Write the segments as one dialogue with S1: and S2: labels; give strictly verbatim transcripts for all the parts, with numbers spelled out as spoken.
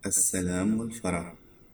S1: السلام والفرح.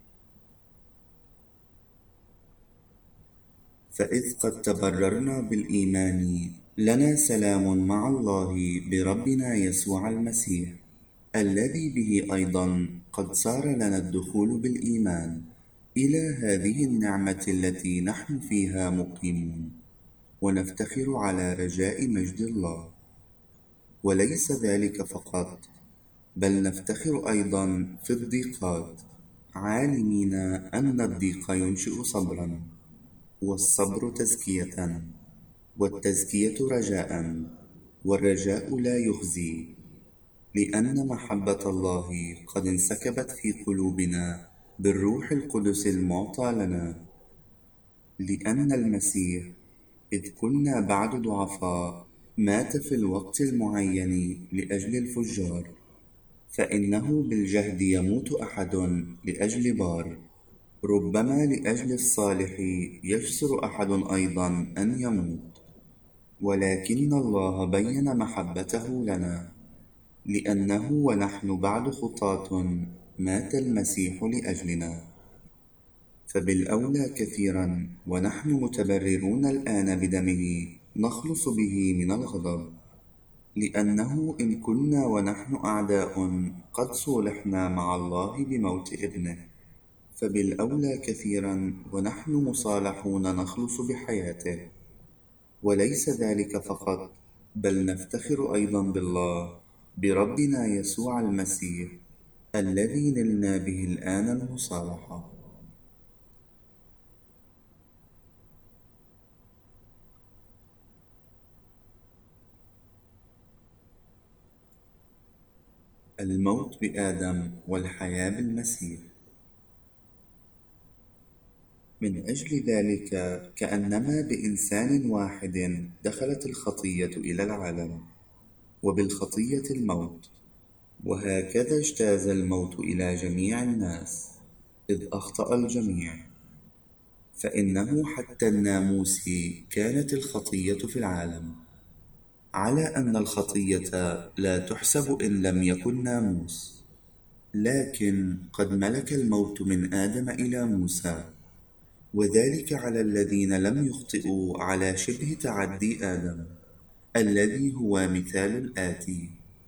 S1: فإذ قد تبررنا بالإيمان لنا سلام مع الله بربنا يسوع المسيح، الذي به أيضا قد صار لنا الدخول بالإيمان إلى هذه النعمة التي نحن فيها مقيمون، ونفتخر على رجاء مجد الله. وليس ذلك فقط، بل نفتخر أيضا في الضيقات، عالمين أن الضيق ينشئ صبرا، والصبر تزكية، والتزكية رجاء، والرجاء لا يخزي، لأن محبة الله قد انسكبت في قلوبنا بالروح القدس المعطى لنا. لأن المسيح إذ كنا بعد ضعفاء مات في الوقت المعين لأجل الفجار، فإنه بالجهد يموت أحد لأجل بار، ربما لأجل الصالح يجسر أحد أيضا أن يموت. ولكن الله بين محبته لنا، لأنه ونحن بعد خطاة مات المسيح لأجلنا، فبالأولى كثيرا ونحن متبررون الآن بدمه نخلص به من الغضب. لأنه إن كنا ونحن أعداء قد صولحنا مع الله بموت ابنه، فبالأولى كثيرا ونحن مصالحون نخلص بحياته. وليس ذلك فقط، بل نفتخر أيضا بالله بربنا يسوع المسيح، الذي نلنا به الآن المصالحة. الموت بآدم والحياة بالمسيح. من أجل ذلك كأنما بإنسان واحد دخلت الخطية إلى العالم، وبالخطية الموت، وهكذا اجتاز الموت إلى جميع الناس، إذ أخطأ الجميع. فإنه حتى الناموس كانت الخطية في العالم، على أن الخطية لا تحسب إن لم يكن ناموس، لكن قد ملك الموت من آدم إلى موسى، وذلك على الذين لم يخطئوا على شبه تعدي آدم، الذي هو مثال الآتي.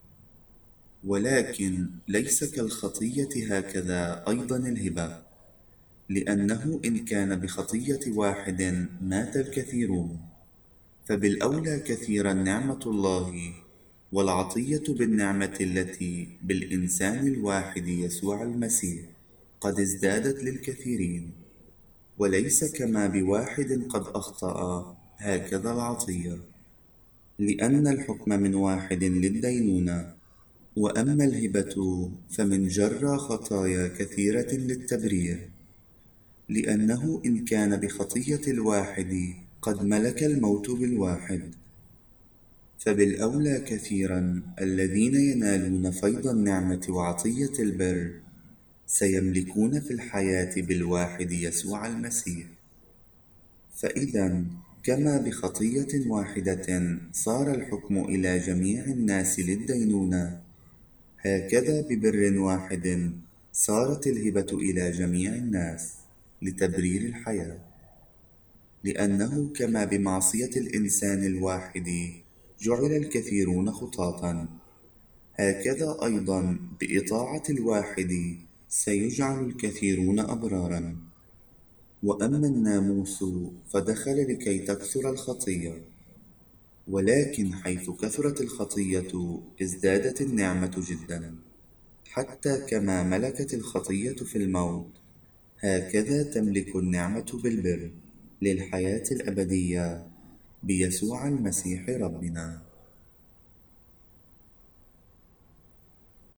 S1: ولكن ليس كالخطية هكذا أيضا الهبة، لأنه إن كان بخطية واحد مات الكثيرون، فبالأولى كثيرا نعمة الله والعطية بالنعمة التي بالإنسان الواحد يسوع المسيح قد ازدادت للكثيرين. وليس كما بواحد قد أخطأ هكذا العطية، لأن الحكم من واحد للدينونة، وأما الهبة فمن جرى خطايا كثيرة للتبرير، لأنه إن كان بخطية الواحد قد ملك الموت بالواحد، فبالأولى كثيرا الذين ينالون فيض النعمة وعطية البر سيملكون في الحياة بالواحد يسوع المسيح. فإذا كما بخطية واحدة صار الحكم إلى جميع الناس للدينونة، هكذا ببر واحد صارت الهبة إلى جميع الناس لتبرير الحياة. لأنه كما بمعصية الإنسان الواحد جعل الكثيرون خطاة، هكذا أيضا بإطاعة الواحد سيجعل الكثيرون أبرارا. وأما الناموس فدخل لكي تكثر الخطية، ولكن حيث كثرت الخطية ازدادت النعمة جدا، حتى كما ملكت الخطية في الموت هكذا تملك النعمة بالبر للحياة الأبدية بيسوع المسيح ربنا.